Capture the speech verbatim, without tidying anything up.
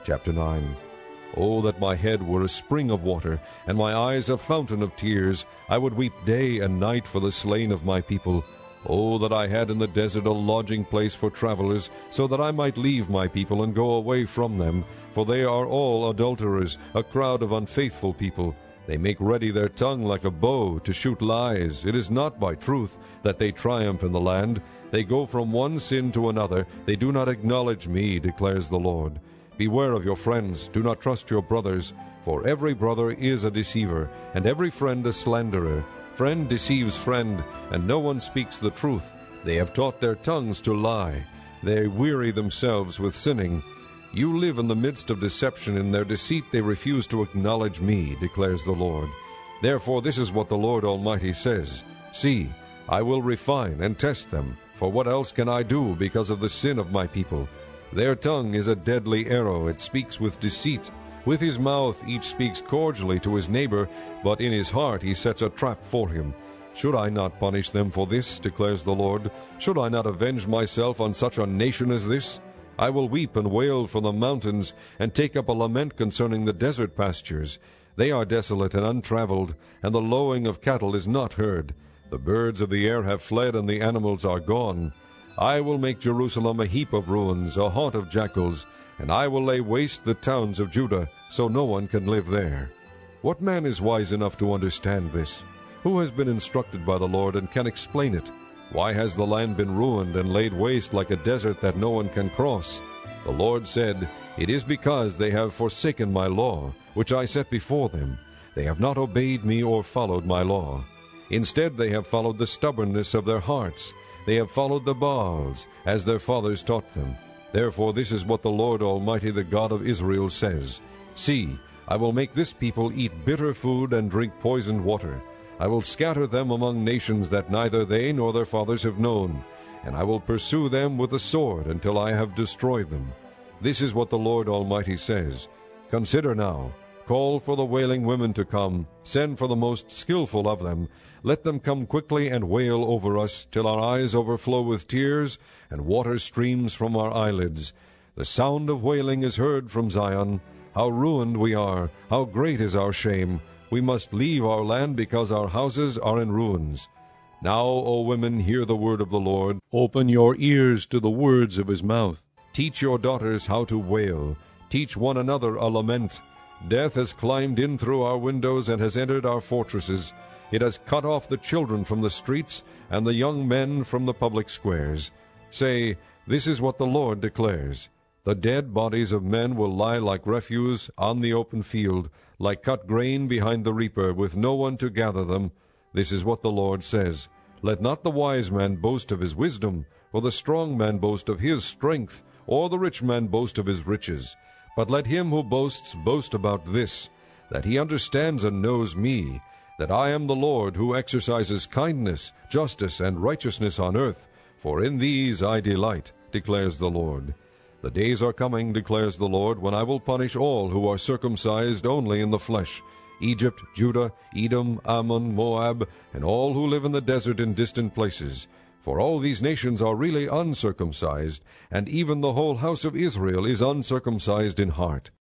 Chapter nine. Oh, that my head were a spring of water, and my eyes a fountain of tears! I would weep day and night for the slain of my people. Oh, that I had in the desert a lodging place for travelers, so that I might leave my people and go away from them. For they are all adulterers, a crowd of unfaithful people. They make ready their tongue like a bow to shoot lies. It is not by truth that they triumph in the land. They go from one sin to another. They do not acknowledge me, declares the Lord. Beware of your friends. Do not trust your brothers. For every brother is a deceiver, and every friend a slanderer. Friend deceives friend, and no one speaks the truth. They have taught their tongues to lie. They weary themselves with sinning. You live in the midst of deception. In their deceit they refuse to acknowledge me, declares the Lord. Therefore this is what the Lord Almighty says. See, I will refine and test them. For what else can I do because of the sin of my people? Their tongue is a deadly arrow. It speaks with deceit. With his mouth each speaks cordially to his neighbor, but in his heart he sets a trap for him. Should I not punish them for this, declares the Lord? Should I not avenge myself on such a nation as this? I will weep and wail for the mountains, and take up a lament concerning the desert pastures. They are desolate and untraveled, and the lowing of cattle is not heard. The birds of the air have fled, and the animals are gone. I will make Jerusalem a heap of ruins, a haunt of jackals, and I will lay waste the towns of Judah, so no one can live there. What man is wise enough to understand this? Who has been instructed by the Lord and can explain it? Why has the land been ruined and laid waste like a desert that no one can cross? The Lord said, It is because they have forsaken my law, which I set before them. They have not obeyed me or followed my law. Instead they have followed the stubbornness of their hearts. They have followed the Baals, as their fathers taught them. Therefore this is what the Lord Almighty, the God of Israel, says. See, I will make this people eat bitter food and drink poisoned water. I will scatter them among nations that neither they nor their fathers have known, and I will pursue them with the sword until I have destroyed them. This is what the Lord Almighty says. Consider now, call for the wailing women to come, send for the most skillful of them. Let them come quickly and wail over us, till our eyes overflow with tears, and water streams from our eyelids. The sound of wailing is heard from Zion. How ruined we are! How great is our shame! We must leave our land because our houses are in ruins. Now, O women, hear the word of the Lord. Open your ears to the words of his mouth. Teach your daughters how to wail. Teach one another a lament. Death has climbed in through our windows and has entered our fortresses. It has cut off the children from the streets and the young men from the public squares. Say, This is what the Lord declares. The dead bodies of men will lie like refuse on the open field, like cut grain behind the reaper, with no one to gather them. This is what the Lord says. Let not the wise man boast of his wisdom, or the strong man boast of his strength, or the rich man boast of his riches. But let him who boasts boast about this, that he understands and knows me, that I am the Lord who exercises kindness, justice, and righteousness on earth, for in these I delight, declares the Lord. The days are coming, declares the Lord, when I will punish all who are circumcised only in the flesh, Egypt, Judah, Edom, Ammon, Moab, and all who live in the desert in distant places. For all these nations are really uncircumcised, and even the whole house of Israel is uncircumcised in heart.